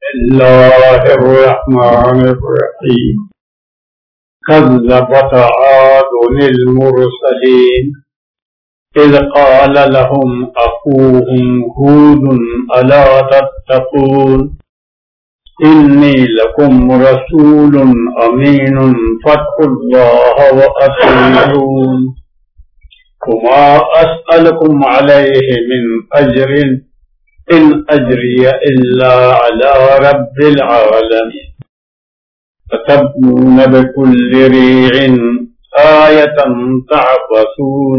الله الرحمن الرحيم كذبت عاد المرسلين إذ قال لهم أخوهم هود ألا تتقون إني لكم رسول أمين فاتقوا الله وأطيعون وما أسألكم عليه من أجر إن أجري إلا على رب العالمين فتبنون بكل ريع آية تعبثون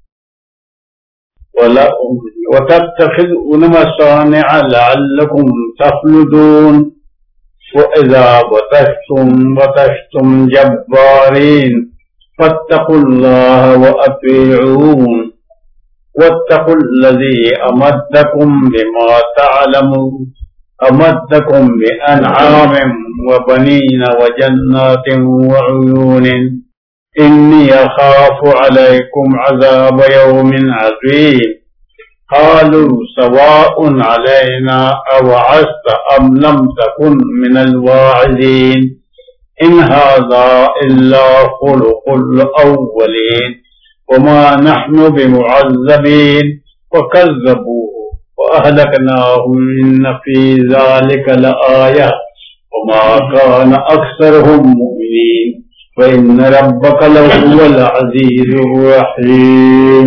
وتتخذون مصانع لعلكم تخلدون وإذا بطشتم جبارين فاتقوا الله وأطيعون واتقوا الذي أمدكم بما تعلمون أمدكم بأنعام وبنين وجنات وعيون إني أخاف عليكم عذاب يوم عظيم قالوا سواء علينا أوعظت أم لم تكن من الواعظين إن هذا إلا خلق الأولين وما نحن بمعذبين وكذبوه وأهلكناهم إن في ذلك لآية وما كان أكثرهم مؤمنين وإن ربك لهو العزيز الرحيم.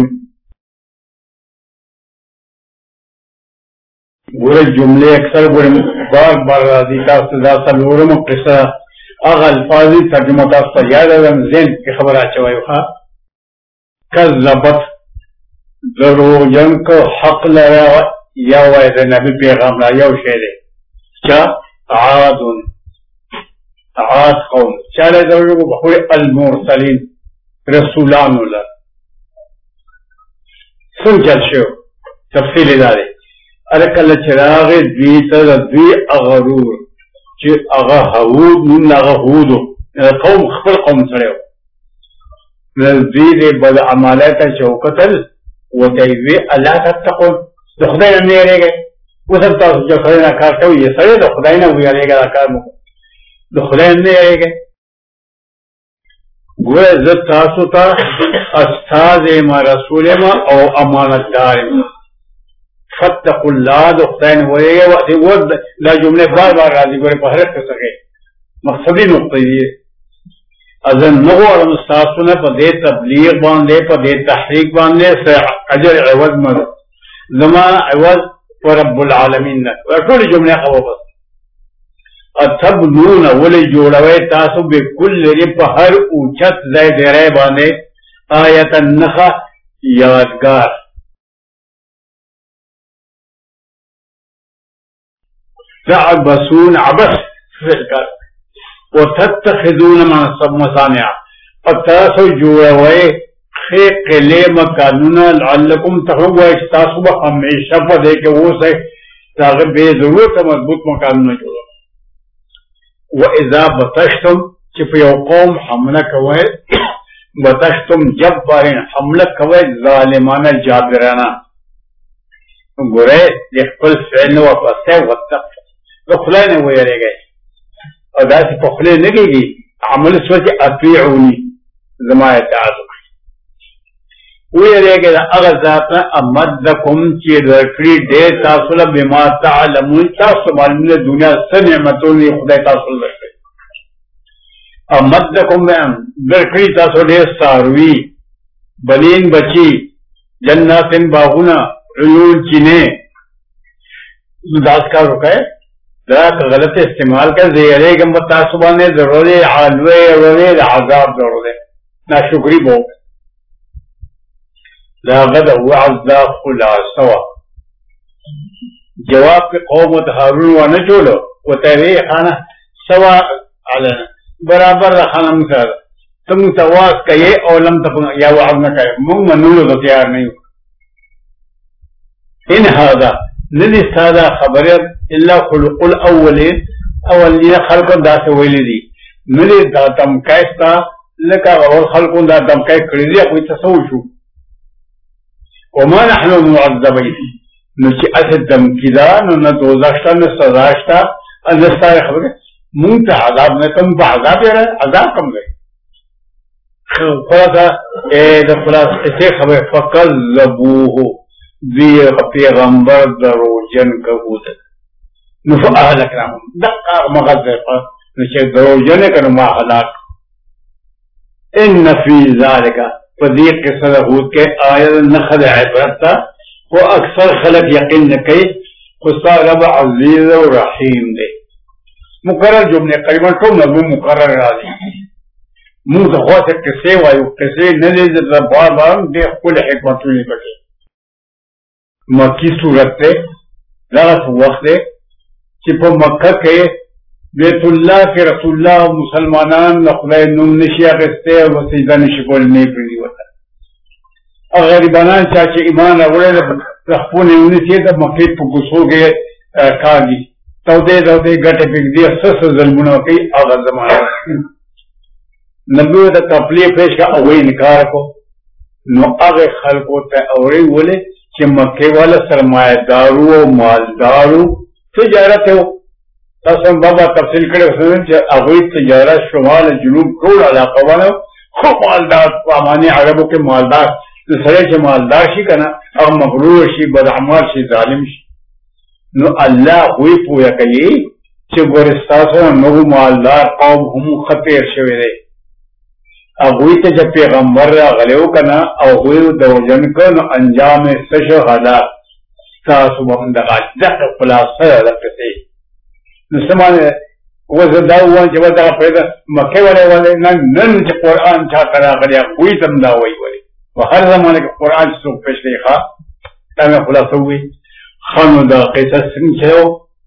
وہ جملے اکثر بار بار راضی کا صدا سلورم قصہ اغا الفاظی ترجمہ کا یاد ذہن کی خبر آچوائی خواہ کذبت دروجن کو حق لرا یا وید نبی پیغام را یو شیرے کیا عاد قوم چالے دروجن کو بخوری المرسلین رسولان اللہ سن چل شو تفصیل ادارے ارکل چراغ دوی تر دوی اغرور چی اغا حود من اغا حودو قوم خبر قوم سڑے ہو نزدید بد عمالتا شوکتل وتیوی اللہ تتقون دو خدای نمی آرے گئے وہ سب تاسو جو خدای ناکار تو یہ سڑے دو خدای نمی آرے گا ناکار مکو دو خدای نمی آرے گئے گوئے زد تاسو تا استاذ ما رسول ما او امانت دار ما فتقوا اللہ دو خدای نمی آرے گئے وقتی وہ لا جملے بار بار راضی گوئے پہرت کر سکے مقصدی نقطہ یہ ازن نغو علم استاسونا پا دے تبلیغ باندے پا دے تحریک باندے اجر عوض مدد زمان عوض و رب العالمین نک ورکول جملے خواب بس اتبنون ولی جوڑوے تاسو بکل رب ہر اوچت زی دیرے باندے آیت النخا یادگار تعبسون عبس فلکر وتتخذون مصانع فتاسو جوڑوئے خیق قلے مکانونا لعلکم تخرجوا اشتاسو ہمیشہ پا دے کے وہ سے تاغب بے ضرورت مضبوط مکانونا جوڑا وَإِذَا بَطَشْتُمْ چپ یو قوم حملہ کوئے بطشتم جبارین حملہ کوئے ظالمان جابرانا گرے لکھل فعل وفاسے واتق دخلائے نے وہ یرے گئے اور داسی پخلے نگے گی عمل سوچے اطیعونی زمایہ تعاظم وہ یہ رہے گا اغذاتنا امدکم چی درکڑی دے تاصل بما تعلمون تاصل معلوم دنیا سنعمتون خدا تاصل درکڑی امدکم درکڑی تاصل دے ساروی بلین بچی جنات باغونا عیون چینے داس کا رکھے ذات غلط استعمال کر زیرے گم تاسبانے ضرورے حالوے ضرورے عذاب ضرورے ناشکری بہو لاغد وعزا خلاصوا جواب کے قومت حارون وانا چولو و تیرے خانہ سوا علینا برابر خانہ مسار تم تواز کہے اولم تکن یا وعب نہ کہے مونگ منولو تو تیار نہیں ان هذا ندی سادہ خبرت اللہ خلق الاولین اولین خلق دا سے ویلی دی ندی دا دمکائستا لکا اول خلق دا دمکائی کردی اپوی تصوشو وما نحن معذبین نو چی اسد دمکی دا نو نا دوزشتا نو سزاشتا اندستا خبر منہ تا عذاب میں تم با عذاب ہے عذاب کم گئے خلاصہ خلاص ایسے خبر فکذبوہ دی پیغمبر دروجن کبود نفع اہلکناہم دقا مغذر نشے دروجن کنما ہلاک ان فی ذالک فدیق کے صدحود کے آیت نخد عبرت تا وہ اکثر خلق یقین نکی خستا رب عزیز و رحیم دے مقرر جملے قریباً تو مضمون مقرر راضی منہ تو خواہ سے کسے وائیو کسے نلیز بار بار دے کل حکمت نہیں بکے مکی صورت تے لغت وقت دے چپو مکہ کے بیت اللہ کے رسول اللہ مسلمانان خدای نوم نشی اخستے و سجدہ نشی کول نہیں پریدی ہوتا اور غریبانان چاچے ایمان اگڑے رخپونے انہیں چیئے تب مکید پو گسو کے کھاگی تودے گٹے پک دی سس ظلمونہ کی آغاز زمانہ نبیو تا تپلیے پیش کا اوئی نکار کو نو آغی خلقو تا اوئی بولے کہ مکے والا سرمایہ دارو و مالدارو تجارت ہے تاسم بابا تفصیل کرے حسن کہ اغوی تجارت شمال جنوب کول علاقہ والا خوب مالدار پامانی عربوں کے مالدار سرے چھ مالدار شی کنا اور مغرور شی بدعمال شی ظالم شی نو اللہ ہوئی پویا کئی چھ گورستاسو نو مالدار قوم ہم خطیر شوئے دے اغوی تا جب پیغمبر را غلیو کنا اغوی دوجن کن انجام سشو حالات تاسو بمندقات دق خلاصہ رکھتے نسمانے وہ زداؤوان چھ وزا پیدا مکے والے نن چھ قرآن چاہ کرا غلیا کوئی تمداوئی والے وہر زمانے کے قرآن سوک پیش لئے خواہ تاہمیں خلاصہ ہوئی خانو دا قیسہ سنگ چھو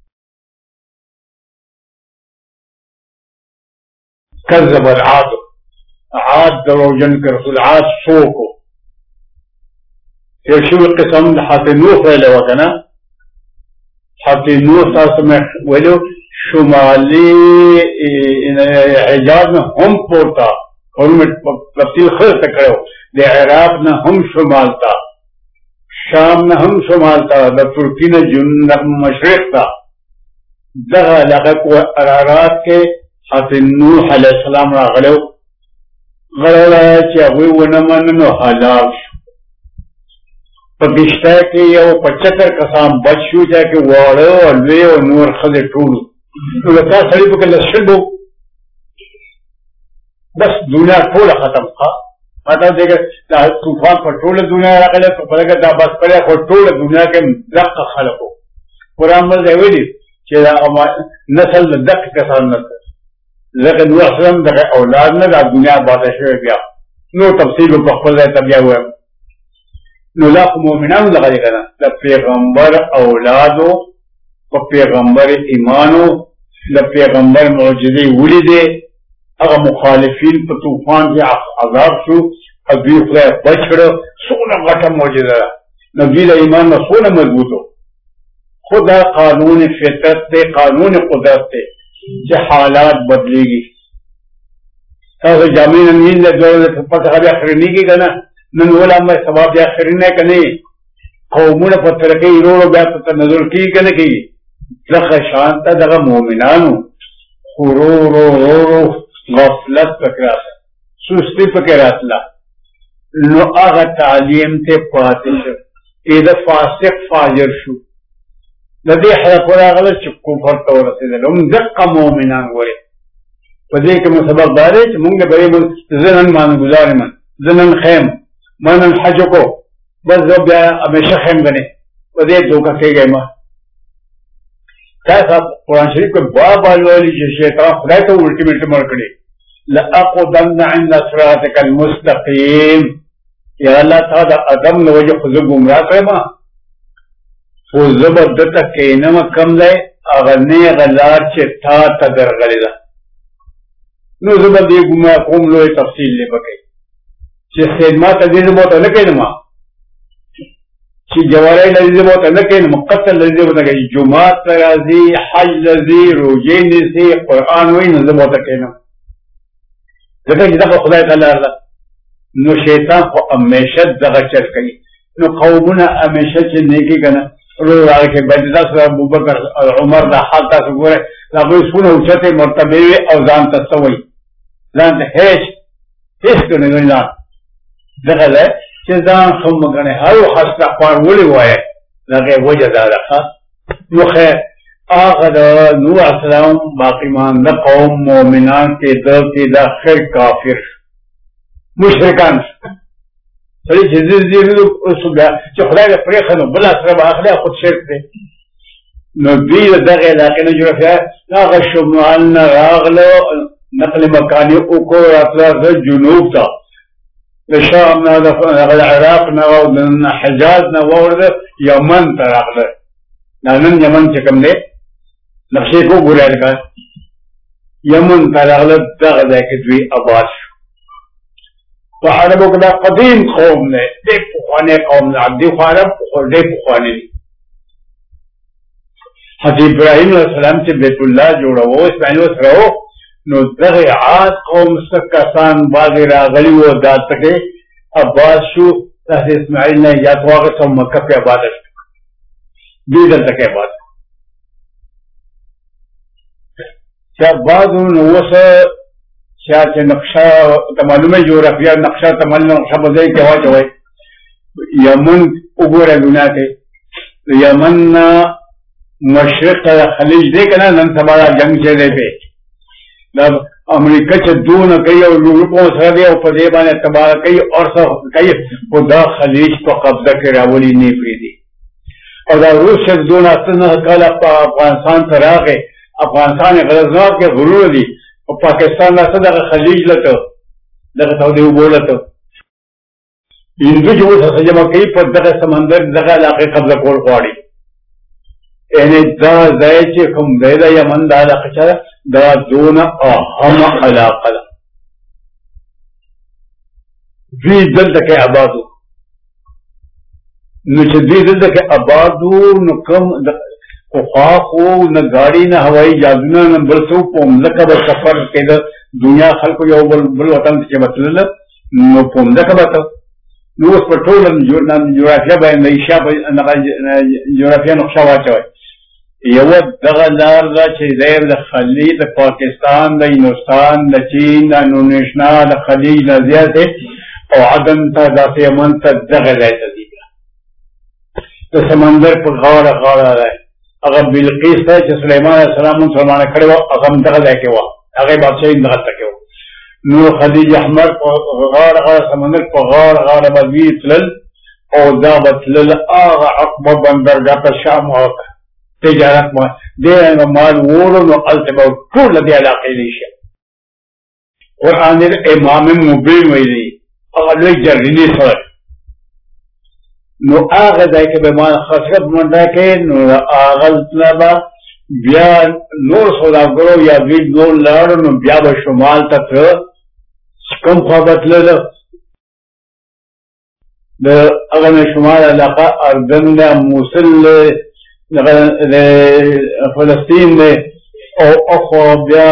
کذب العاد عاد دروجن کے رسول عاد سوکو یہ شو قسم حتی نوح ویلے وکنا حتی نوح تاس میں ویلو شمالی حجاز میں ہم پورتا اور میں تفصیل خرد تکڑے ہو دے عراق نہ ہم شمالتا شام نہ ہم شمالتا دا ترکی نہ جنوب مشرق تا دغا لگا کو ارارات کے حتی نوح علیہ السلام را غلو غلو چی اگوی ونماننو حلاق شو پگشتہ کے یا وہ 75 قسام بچ شو جا کے وارو الوے و نور خد ٹولو تو لکا سڑی پکر لسل دو بس دنیا ٹولا ختم خواہ مطلب دیکھے طوفان پر ٹول دنیا رکھلے تو پتہ کہ دا بس پڑے خود ٹول دنیا کے دق خلقو قرآن مل دے ویلی چیزا نسل دق کسان نسل لیکن نور اسلام دقی اولاد نہ دا دنیا باتا شوئے بیا نو تفصیل بخبر دے تبیا ہوئے نو لاخ مومنان لگا دے گا دا پیغمبر اولادو و پیغمبر ایمانو دا پیغمبر معجزے ولی دے اگر مخالفین پا طوفان کے عذاب شو ابھی خدا بچڑ سونا غٹا معجزہ نبی دا ایمان میں سونا مضبوط ہو خدا قانون فطرت تے قانون قدرت تے کہ حالات بدلے گی تاکہ جامعین امین دے دور پتہ خبی اخرینی کی کنا ننولا میں ثواب دے اخرینی کنے قومون پتر کے ایرولو بیات نظر کی کنے کی لخ شانتا دغا مومنانو خرور و غفلت پکراتا سستی پکراتا نو آغا تعلیم تے پاتے شو ایدہ فاسق فاجر شو لدی حرق ورا غلط چھ کفر تورسی دے لهم دقا مومنان گوری فدی که مسبق دارے چھ مونگے بری من زنن مان گزاری من زنن خیم مانن حجو کو بس دو بیا امیشہ خیم گنے فدی دوکا کے گئے ماں کیسا قرآن شریف کے باب آلوالی چھ شیطان خدای تو الٹیمیٹ مرکڑی لأقضن عند صراطك المستقیم یا اللہ تعالی ادم نوجہ خزر گمراہ کرے ماں خزر دتا کینم کم لے اغنی غلار چھ تا تدر غلیدہ نو زبر دی گمراہ قوم لوئی تفصیل لے بکے چھ خدمہ تدیر بہتا نکے نما چھ جوارے لذیذ بہتا نکے نما قتل لذیذ بہتا کہ جماعت رازی حج لذی روجین سی قرآن ہوئی نظر بہتا کہ نما ذکر جدا کو خدای تعالی اللہ نو شیطان کو امیشہ دغا چل کئی نو قومنا امیشہ چل نیکی کنا روز آ کے بیٹھتا سر ابو بکر عمر دا حال تاسو ګوره دا به سونه اوچته مرتبه وي او ځان ته څه وایي ځان ته هیڅ نه غني ځان دغه ده چې ځان ښه مه ګڼئ هر وخت اخبار ولې وایه دغه وجه دا ده نو خیر هغه د نوح علیه السلام باقي مانده قوم مؤمنان کېدل چې دا خیر کافر مشرکان سړي چې چې خدای دې پرېښه نو بل سره به اخلي خود شرک دی نو دوی د دغه علاقې نه جوړه هغه شمال نه راغله نقل مکاني وکړو راتله د جنوب ته د شام نه د عراق نه او د حجاز نه واوړده یمن ته راغله دا نن یمن چې کوم دی نقشې کو ګورئ لکه یمن ته راغله دغه ځای کې دوی آباد شو تو عربوں کا قدیم قوم نے ډېر پخوانی قوم نه دی خو عرب ډېر پخوانی دي حضرت ابراهیم علیه السلام چې بیت الله جوړاوه اسماعیل سره نو دغه عاد قوم څخه کسان باندې راغلي وو دا ته آباد شو حضرت اسماعیل نے یا واغه مکه په آباد شو دې دلته کې آباد چې بعضو نو وسه چې نقشه معلومه جغرافیه نقشه تمل نقشه په ځای کې واچوي یمن وګوره دنیا کې یمن مشرق خلیج دی کنه نن سبا جنگ چلی دی دا امریکا چې دونه کوي او یورپ سره دی او په دې باندې تباہ کوي او څه کوي خو دا خلیج په قبضه کې راولي نه پریږدي او دا روس چې دونه اتنه کاله په افغانستان ته راغی افغانستان غرضناک کې غرور دي او پاکستان ناسه دغه خلیج لته دغه تودې اوبو لته هندو چې اوس جمع کوي په دغه سمندر دغه علاقې قبضه کول غواړي یعنی دا ځای چې کوم دی د یمن دا علاقه چې دا دونه اهم علاقه ده دوی دلته کې آباد وو نو چې دوی دلته کې آباد وو نو کوم پخوا خو نه ګاډي نه هوایي جهازونه نه بل څه په مځکه به سفر کېده دنیا خلکو یو بل وطن ته چې به تلله نو په مځکه به ته نو اوس په ټوله جغرافیه باندې ایشیا جغرافیه نقشه واچوئ یوه دغه لار ده چې دی د خلیج د پاکستان د هندوستان د چین د اندونیشیا د خلیج نه زیات او عدن ته داسې یمن ته دغه ځای ته ځي د سمندر په غاړه غاړه دی هغه بلقیس ته چې سلیمان علیه السلام مسلمانه کړې وه هغه هم دغه ځای کې وه هغې بادشاهي دغه ته کې وه نو خلیج احمر په غاړه غاړه سمندر په غاړه غاړه به دوی تلل او دا به تلل هغه عقبه بندرګاه ته شام او تجارت ډېر مال وړو نو هلته به ټوله دې علاقې لیشه قرآن امام مبین ویلي هغه لوی جرګیني سړی نو هغه ځای کې به ما خاصه منډه کې نو هغه به بیا نور سوداګرو یا دوی نور لاړو نو بیا به شمال ته تله کوم خوا به تلله د هغه نه شمال علاقه اردن ده موصل د فلسطین ده او اخوا بیا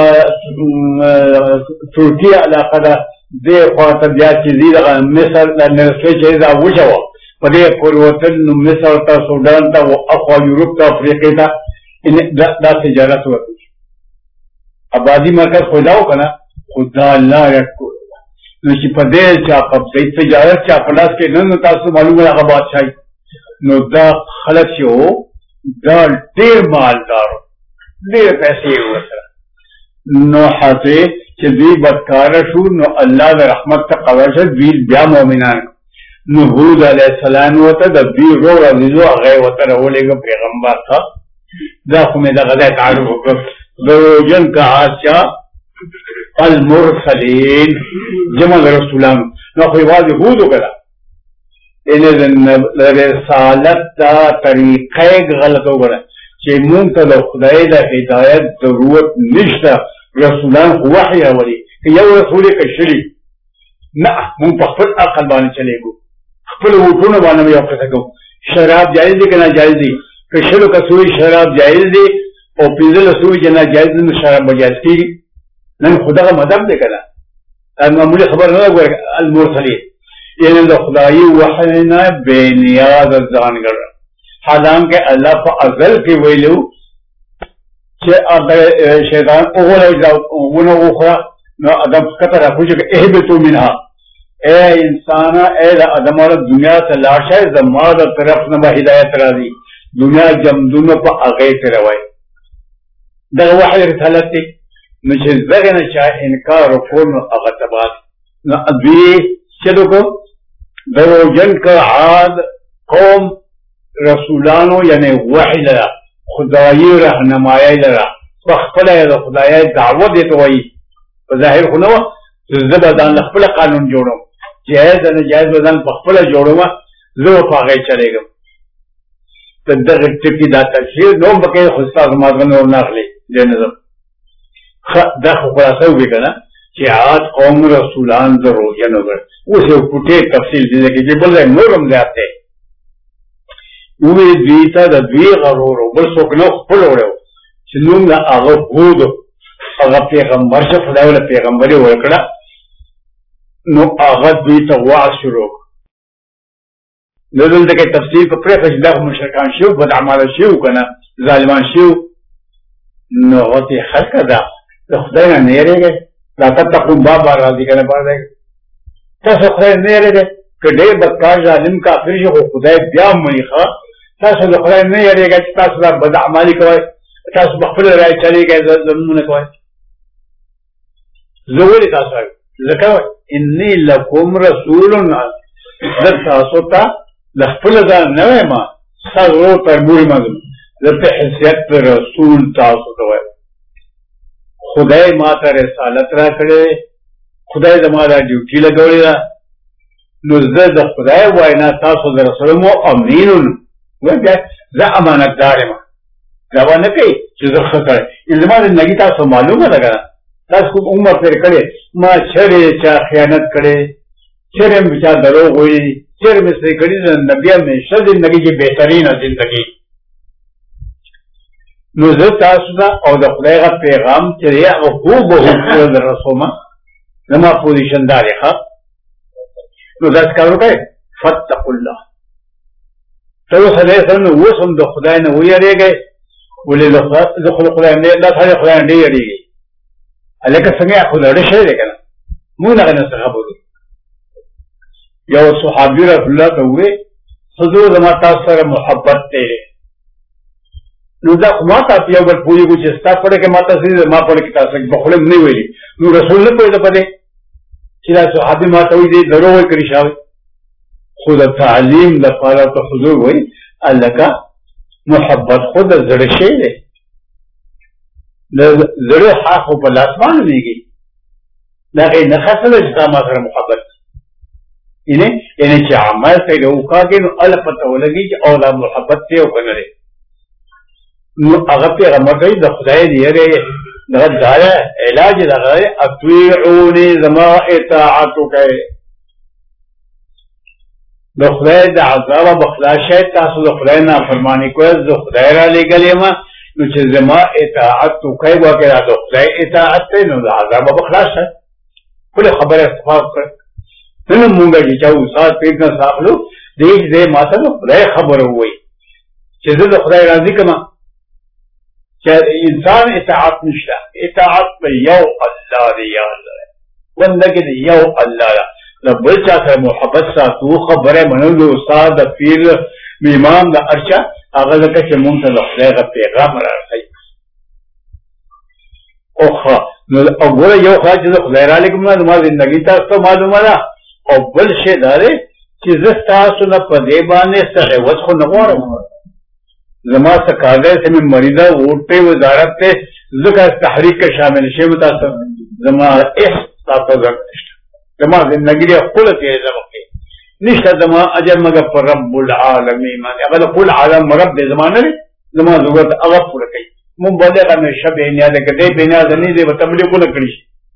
ترکیه علاقه ده دې خوا ته بیا چې ځي دغه مصر د نرسوی چې دا وچه وه په دې پورې وتل نو مصر ته سودان ته اخوا یورپ ته افریقې ته دا تجارت وکړي آبادي مرکز خو دا و که نه خو دا لاره ټوله نو چې په دې چا قبضه تجارت چا په لاس کې نن تاسو معلومه هغه بادشاهي نو دا خلک چې وو دا ډېر مالدار ډېر پیسې یې ورسره نو حتی چې دوی بدکاره شو نو الله د رحمت ته قبر شه دوی بیا مؤمنان نو هود علیه السلام ورته د دوی ورور عزیزو هغه یې ورته راولېږه پیغمبر ته دا خو مې دغه ځای تعارف وکړ دروغجن کهاچا المرسلین جمع د رسولانو نو خو یوازې هود وکړه یعنې د رسالت دا طریقه غلطه وکړه چې مونږ ته د خدای د هدایت ضرورت نشته رسولان خو وحی راولي که یو رسول یې کشلي نه مونږ په خپل عقل باندې چلېږو خپل وټونه باندې یو قصه کوو شراب جایز دی که ناجایز دی که شلو کسوی شراب جایز دی او پنځه لسوی چې ناجایز دی نو شراب به جایز کېږي نن خو دغه مذهب دی که نه معمولي خبر نه ده ګوره المرسلین یعنې د خدایي وحی نه بې نیازه ځان ګڼه حالانکہ اللہ په ازل کې ویلو چې شیطان وګوره وخوره نو ادم کته راکوي چې اهبطوا منها اے انسان اے ادم اور دنیا سے لاشه زما د طرف نه به هدایت راځي دنیا جمدونه په هغه ته روي دا وحی رسالت دی نو چې دغه نه چا انکار وکړ نو هغه تباہ نو دوی چلو کو دروجن کا عاد قوم رسولانو یعنی وحی لرا خدایی رهنمایی لرا خپل د خدای دعوت دی ته وایي په ظاهر خو نو زبدان خپل قانون جوړو جائز نه جائز بدن په خپل جوړو زه په هغه چلےګم ته دغه ټکی دا تشریح نو بکې خو تاسو ماګنه نور نه اخلي دې نظم دا خو خلاصو وکړه چې عاد قوم رسولان ضرور جنو ور اوس یو پټه تفصیل دي چې بل نورم ځاته وې دوی ته د دوی غرور بل څوک نو خپل وړو چې نوم دا هغه هود هغه پیغمبر شه خدای ول پیغمبر ورکړه نو هغه دوی ته واعظ شروع نو دلته کې تفصیل په پرې چې دا مشرکان شو بد اعمال شو کنه ظالمان شو نو هغه خلک دا خدای نه یریږي دا تقوا بابا راځي کنه باندې تاسو خدای نه یریږي کله بدکار ظالم کافر شو خدای بیا مونږه تاسو خدای نه یریږي چې تاسو دا بد اعمال کوي تاسو خپل راي چلیږي زمونه کوي زوړی تاسو ذکر انی لکم رسول تاسو ته خپل ځان نه ما سره پر مور مګم دته حیثیت رسول تاسو ته وای خدای ما ته رسالت را کړې خدای زموږه ډیوټي لګولې ده نو زه د خدای وینا تاسو د رسول مو امینون وګه زه امانتدار یم دا ونه کوي چې زه خطر زما د نګی تاسو معلومه ده تاسو کوم عمر تیر کړي ما چرې چا خیانت کړي چرې مې چا دروغ وایي چرې مې سې کړي نبی مې شد زندگی کې بهترین زندگی نو زه تاسو ته او د خدای غ پیغام چې هغه هو به د رسومه زما پوزیشن دار ښه نو دا څه کوي فتقوا الله ته خدای سره وسم د خدای نه ویریږي ولې د خدای نه دا خدای نه یریږي الکه څنګه خو لړ شي دی کنه مونږ نه څنګه بولو یو صحابي رسول الله ته وې حضور زما تاسو سره محبت دی نو دا ما ته یو بل پوری کو چې ستا پړه کې ماته سي ما پړه کې تاسو په خپل نه ویلي نو رسول الله په دې پدې چې دا صحابي ما ته وې دې درو وې کړی شاوي خود تعلیم د لپاره ته حضور وې الکه محبت خود زړه شي دی زړه حق په لاس باندې دیږي دا غي نه خاصه چې ما سره محبت یعنی چې عمل ته یو کاږي نو ال پته ولګي چې او لا محبت ته او کنه نو هغه پیغمبر دی د خدای دی یې دغه ځای علاج دغه اطیعونی زما اطاعت کوي د خدای د عذاب بخلاشه تاسو د خدای نه فرمانی کوئ د خدای را لګلې ما نو چې زما اطاعت کوي وکړه د خدای اطاعت نو د عذاب بخلاشه کله خبره استفاده کړ نو مونږ چې چاو سات پیګه ساخلو دې ما ته خدای خبره وای چې د خدای راضي کما چې انسان اطاعت نشته اطاعت په یو الله دی یا الله وندګ دی یو الله د بل چا سره محبت ساتو خبره منلو استاد پیر امام د ارشا هغه لکه چې مونږ ته د خدای پیغام راځي اوخه نو وګوره یو خاص د خدای را لګم نو ما زندگی تاسو معلومه ده او بل شی داره چې زه تاسو نه په دې باندې سره وڅ خو نه غواړم زما سکاده سے میں مریضہ ووٹے وزارت تے ذکر تحریک کے شامل شے متاثر زما احساس زما زندگی قلت ہے زمقی نشتا زما اجر مگر پر رب العالمین اگر قل عالم رب دے زمانہ لے زما ضرورت اغف لکی من بلغ میں شب نیادے کہ دے بنیاد نہیں دے بتبلیغ لکڑی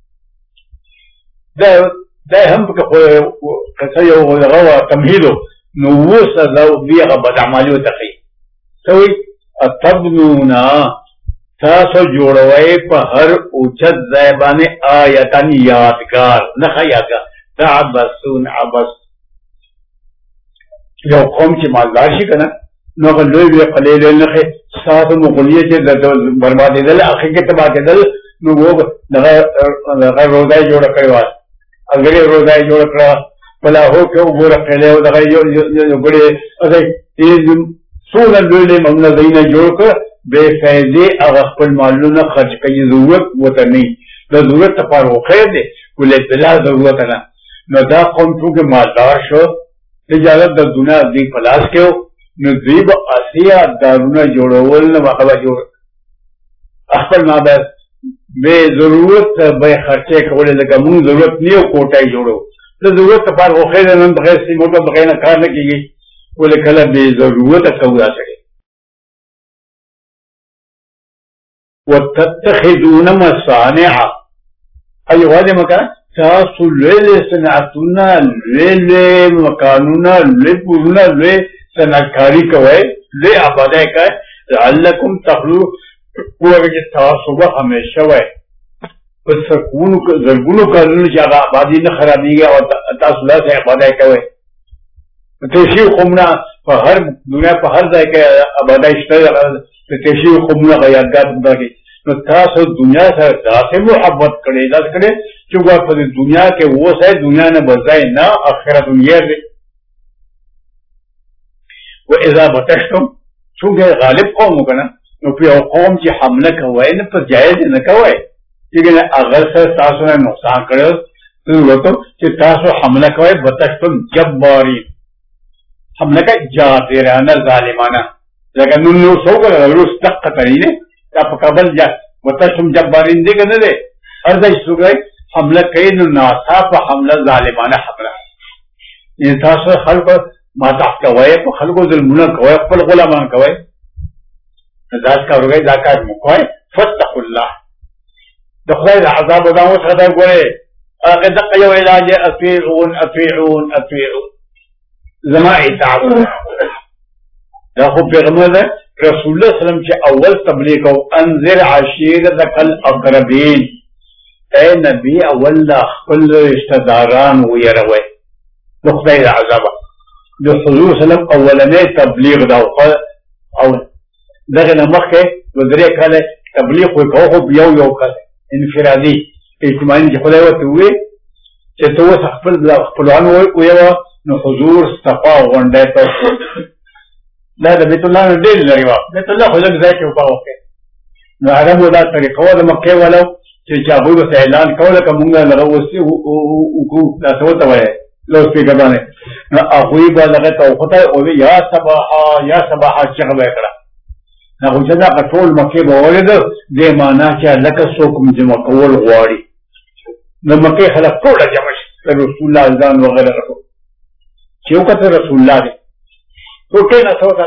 دے ہم کسا یو غوا تمہیدو نووسا دو بیغا بدعمالی و تقیی سوی اتبنونا تاسو جوڑوائی پا ہر اوچت زیبانی آیتن یادگار نخا یادگار تعبسون عبس یو قوم چی مالدار شی کنا نو لوی وی قلیل نه ساته مغلیه چې د بربادېدل اخر کې تباہ کېدل نو وګ دغه روزای جوړ کړی و اګری روزای جوړ کړه بلا هو کې وګوره کله دغه یو غړي اځي څونه لوی موږ دینه جوړ کړ بے فائدې هغه خپل مالونه خرج کوي ضرورت وته نه د ضرورت لپاره وخیر دي ولې بلا ضرورت نه نو دا قوم ټول مالدار شو تجارت د دنیا دی پلاس کې نو دوی به اسیا دارونه جوړول نه هغه جوړ خپل نه بے ضرورت به خرچه کول لکه موږ ضرورت نه کوټای جوړو د ضرورت لپاره وخیر نه بغیر سیمه بغیر نه کار نه کیږي ولې کله بے ضرورت کوي اسره وتتخذون مصانع ايوه دې مکان تاسو لوی صنعتونه لوی مکانونه لوی پورونه لوی صنعتکاری کوي لوی آبادی کوي لعلکم تخلو کوږه تاسو به همیشه وای په سکونو زرګونو کارونه چې هغه آبادی نه خرابېږي او تاسو لا څه آبادی کوي تشیو قومنا په هر دنیا په هر ځای کې آبادی شته تشیو قومنا یادګار دي نو تاسو دنیا سره داسې محبت کړئ داسې کړئ چې وګورئ په دنیا کې اوسئ دنیا نه بځای نه آخرت دنیا دی و اذا بطشتم څنګه غالب قوم وکنه نو په یو قوم چې حمله کوي نه په جایز نه کوي چې اگر سره تاسو نه نقصان کړو نو چې تاسو حمله کوي بطشتم جباری حمله کوي جابرانه ظالمانه لکه نو څوک روس دقه کوي دا په کابل جا وتشم جبارین دي کنه دي ارزه سوګي حمله کوي نو ناصاف حمله ظالمانه حمله ان تاسو خلق ما تحت کوي په خلقو ظلمونه کوي خپل غلامان کوي ذات کا ورګي دا کار مو کوي فتقوا الله د خدای د عذاب دا اوس خدای ګوري هغه دغه یو علاج اطيعون زما اطاعت دا خو پیغمبر رسول الله صلی الله علیه وسلم چې اول تبلیغ او انذر عشیرتک الاقربین اے نبی اول خپل رشتہ داران ويروي د خدای عذاب د حضور صلی الله علیه وسلم اولنې تبلیغ دا او دغه مخکې وزري کاله تبلیغ وکاو یو کاله انفرادي اجتماعي چې خدای وته وي چې تو خپلوان وي نو حضور صفا غونډه ته دا د بیت الله ډېر لري وا بیت الله خو لږ ځای کې وکاو نو عربو دا طریقه ولا مکه ولو چې هغه به اعلان کوله کومه لغوسي او دا څه وته وای لو سپیکر باندې نو هغه به لغه توخته او یا صباح چې هغه وکړه نو چې دا ټول مکه به ولید دې معنا چې لکه څوک جمع کول غواړي نو مکه خلک ټول جمع شي رسول الله ځان وغیرہ چې وکړه رسول الله تو كينا سودا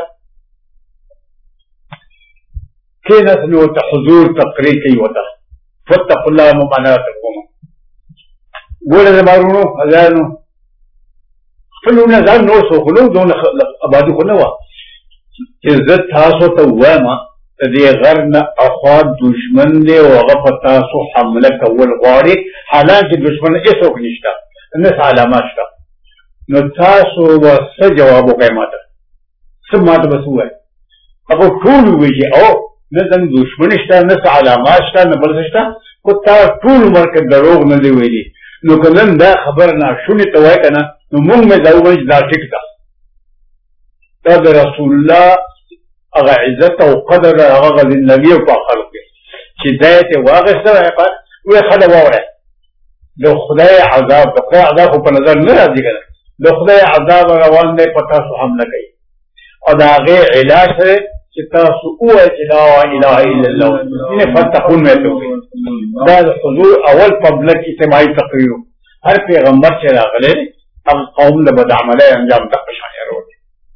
كينا سنوت حضور تقرير كي ودا فاتقوا الله ممانا تقوم ولا زمارونو هزانو فلونا زان نوسو خلو دون ابادو خنوا عزت تاسو تواما دي غرنا اخوات دشمن دي وغفت تاسو حمله كول غاري حالان چې دشمن ایسوک نشتا الناس علامات شتا نو تاسو وس جواب وکای ماته سمات بسوه ابو ټول ویږي او نه د دشمن شته نه علامات شته نه بل شته کو تا ټول مرکه دروغ نه دی ویلي نو کله دا خبر نه شونې ته وای کنه نو موږ مې دا وایي دا ټیک ده دا د رسول الله هغه عزت او قدر هغه د نبی او خلق چې دایته واغسته وای خله وره د خدای عذاب د خدای عذاب په نظر نه راځي کنه د خدای عذاب روان دی پتا سو حمله کوي او دا غیر علاج ہے کہ تاسو اوه چې لا اله الا الله ان فتقون میں تو دا حضور اول پبلک اجتماعي تقریر هر پیغمبر چې راغله هغه قوم له بد عمله انجام ته پښانه وروړي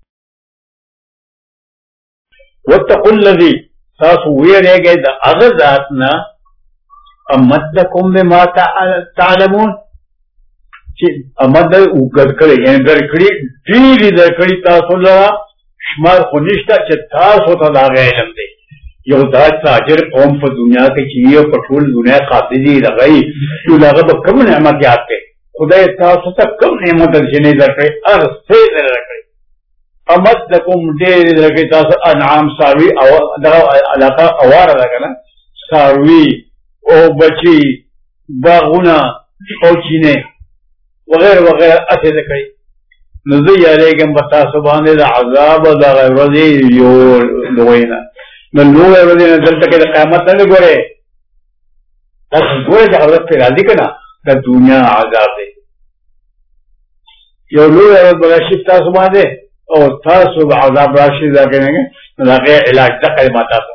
واتقوا الذي تاسو ویریږئ د هغه ذاتنا امدکم بما تعلمون چې امد وګد کړي یعنی درکړي ډېری درکړي تاسو لرا شمار خو نشته چې تاسو ته دا علم دی یو دا تاجر قوم په دنیا کې چې یو په ټول دنیا قابلیت لګي نو هغه به کوم نعمت یاد کړي خدای تاسو ته کوم نعمت درنه درکړي هر څه درکړي امدکم ډېر لکه تاسو انعام ساروي او دغه علاقه اواره ده که نه ساروي او بچي باغونه او چینې وغیره وغیره هسې ده کوي نو زه یارېږم په تاسو باندې د عذاب د هغه ورځې یو لوی نه نو لوی ورځې نه دلته کې د قیامت نه دی ګورې تاسو ګورئ چې ورځ پرې راځي که نه د دنیا عذاب دی یو لوی ورځ به راشي تاسو باندې او تاسو به عذاب راشي دا کوي نو د هغې علاج دغه دی ما تاسو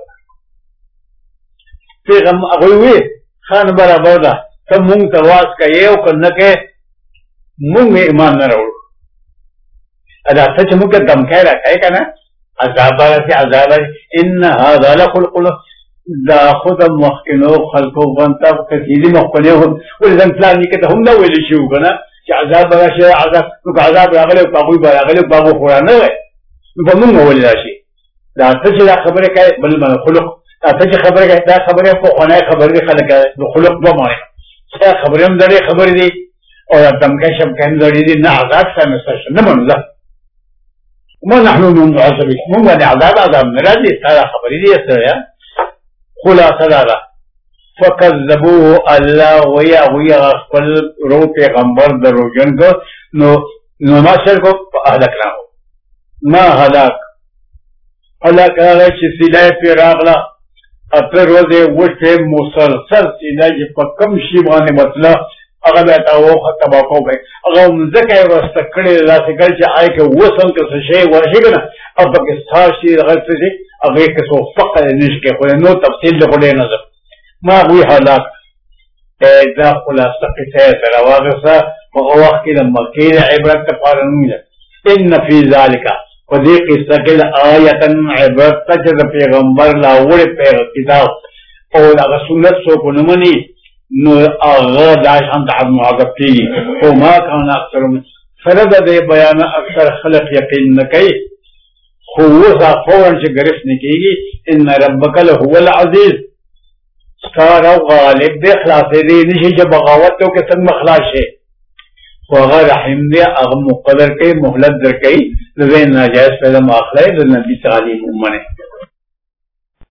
پیغام هغوی وی خان برابر ده ته مونږ ته واز کوې او که نه کوې مونږ ایمان نه راوړو دا ته چې مونږ ته دمکی راکوې که نه عذاب به راشي عذاب راشي ان هذا لخلق دا خود مخکنو خلقو بنتا کثیري مخکنو ولې زموږ پلار نیکه ته هم نه ویلي شوي که نه چې عذاب به راشي عذاب نو که عذاب راغلی او په هغوی به راغلی په هغو خو را نه وی نو په مونږ به ولې راشي دا ته چې دا خبرې کوې بل من خلق دا ته چې خبرې کوې دا خبرې پخوانی خبرې دي خلک د خلق دوه معنی دا خبرې هم زړې خبرې دي او دا دمکی شمکی هم زړې دي نه عذاب شته نه څه شته نه منو زه وما نحن معذبین مونږ باندې عذاب نه راځي ستا دا خبرې دي سړیه خلاصه دا ده فکذبوه الله ویا ویا خپل رو پیغمبر دروغجن کو نو ما سر کو هلاکناه ما هلاک هغه چې سیلای پې راغله اته ورځې وټې مسلسل سیلای چې په کوم شي باندې مطلب هغه بیا ته تباه کوی هغه مځکه یې ورسته کړې داسې کړ چې هغې کې وسم که څه شی ورشي که نه او پکې سار شي هغه څه شي هغې کې څو فقر یې نشي کېښودی نو تفصیل د خو ډېر نه ځم ما هغوی هلاک دا خلاصه قصه یې سره واخېسته په هغه وخت کې د مکې د عبرت دپاره نوم ده ان فی ذلک په دې قصه کې د آیتا عبرت ته چې د پیغمبر راوړی کتاب او هغه سنت څوک ونه مني نو هغه دا شان ته معذب کېږي خو ما کان اکثرهم سره د دې بیان اکثر خلق یقین نه کوي خو اوس فورا چې ګرفت نه کېږي ان ربک لهو العزیز ستار او غالب دی خلاصېدی نشي چې بغاوت وکړي څنګه خلاص شي خو هغه رحیم دی هغه مقدر کوي مهلت در کوي د ځای ناجایز پیدا ماخلی د نبي تعلیم ومنئ